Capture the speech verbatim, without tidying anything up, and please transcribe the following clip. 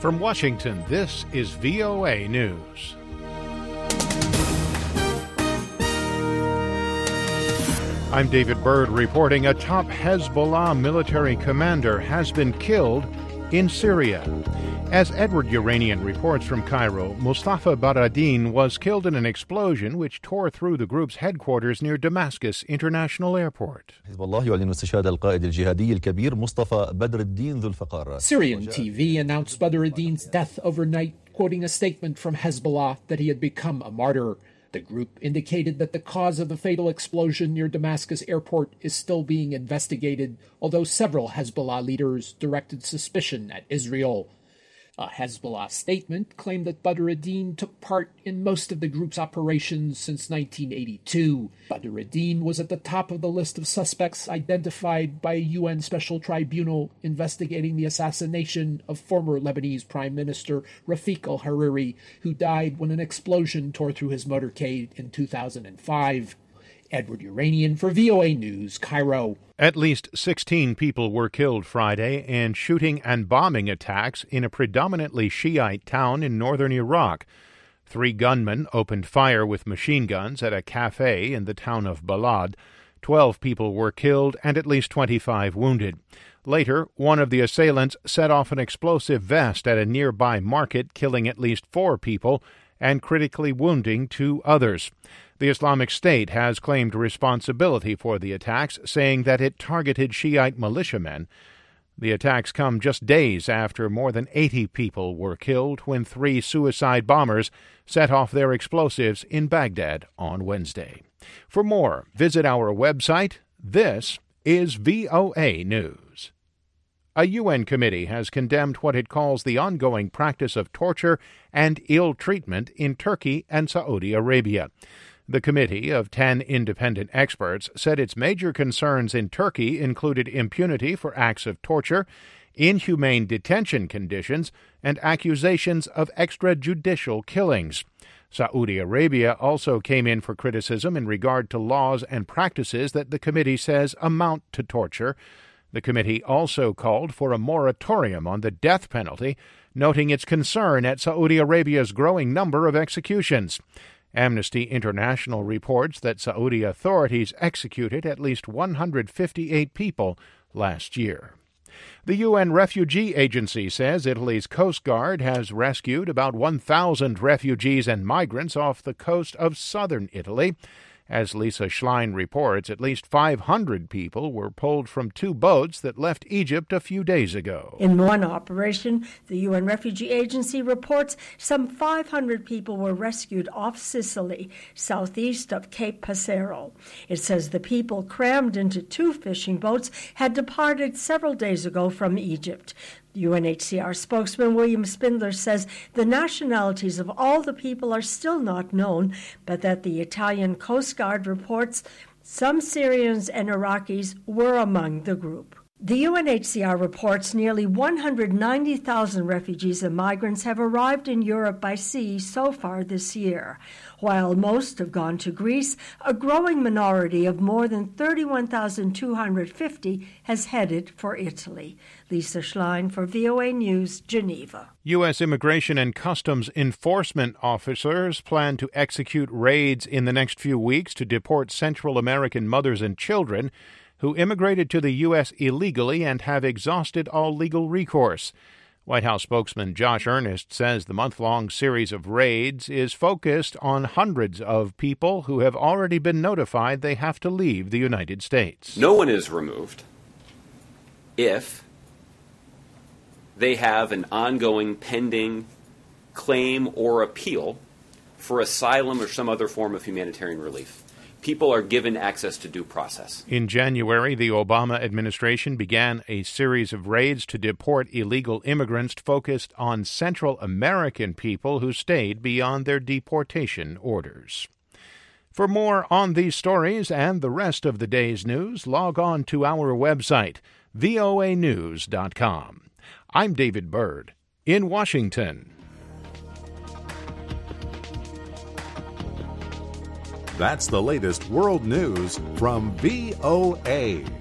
From Washington, this is V O A News. I'm David Byrd reporting a top Hezbollah military commander has been killed in Syria. As Edward Uranian reports from Cairo, Mustafa Baradin was killed in an explosion which tore through the group's headquarters near Damascus International Airport. Syrian T V announced Badruddin's death overnight, quoting a statement from Hezbollah that he had become a martyr. The group indicated that the cause of the fatal explosion near Damascus Airport is still being investigated, although several Hezbollah leaders directed suspicion at Israel. A Hezbollah statement claimed that Badruddin took part in most of the group's operations since nineteen eighty-two. Badruddin was at the top of the list of suspects identified by a U N special tribunal investigating the assassination of former Lebanese Prime Minister Rafiq al-Hariri, who died when an explosion tore through his motorcade in two thousand five. Edward Uranian for V O A News, Cairo. At least sixteen people were killed Friday in shooting and bombing attacks in a predominantly Shiite town in northern Iraq. Three gunmen opened fire with machine guns at a cafe in the town of Balad. Twelve people were killed and at least twenty-five wounded. Later, one of the assailants set off an explosive vest at a nearby market, killing at least four people and critically wounding two others. The Islamic State has claimed responsibility for the attacks, saying that it targeted Shiite militiamen. The attacks come just days after more than eighty people were killed when three suicide bombers set off their explosives in Baghdad on Wednesday. For more, visit our website. This is V O A News. A U N committee has condemned what it calls the ongoing practice of torture and ill treatment in Turkey and Saudi Arabia. The committee of ten independent experts said its major concerns in Turkey included impunity for acts of torture, inhumane detention conditions, and accusations of extrajudicial killings. Saudi Arabia also came in for criticism in regard to laws and practices that the committee says amount to torture. The committee also called for a moratorium on the death penalty, noting its concern at Saudi Arabia's growing number of executions. Amnesty International reports that Saudi authorities executed at least one hundred fifty-eight people last year. The U N Refugee Agency says Italy's Coast Guard has rescued about one thousand refugees and migrants off the coast of southern Italy. As Lisa Schlein reports, at least five hundred people were pulled from two boats that left Egypt a few days ago. In one operation, the U N Refugee Agency reports some five hundred people were rescued off Sicily, southeast of Cape Passero. It says the people crammed into two fishing boats had departed several days ago from Egypt. U N H C R spokesman William Spindler says the nationalities of all the people are still not known, but that the Italian Coast Guard reports some Syrians and Iraqis were among the group. The U N H C R reports nearly one hundred ninety thousand refugees and migrants have arrived in Europe by sea so far this year. While most have gone to Greece, a growing minority of more than thirty-one thousand two hundred fifty has headed for Italy. Lisa Schlein for V O A News, Geneva. U S Immigration and Customs Enforcement officers plan to execute raids in the next few weeks to deport Central American mothers and children who immigrated to the U S illegally and have exhausted all legal recourse. White House spokesman Josh Earnest says the month-long series of raids is focused on hundreds of people who have already been notified they have to leave the United States. No one is removed if they have an ongoing pending claim or appeal for asylum or some other form of humanitarian relief. People are given access to due process. In January, the Obama administration began a series of raids to deport illegal immigrants focused on Central American people who stayed beyond their deportation orders. For more on these stories and the rest of the day's news, log on to our website, V O A news dot com. I'm David Byrd in Washington. That's the latest world news from V O A.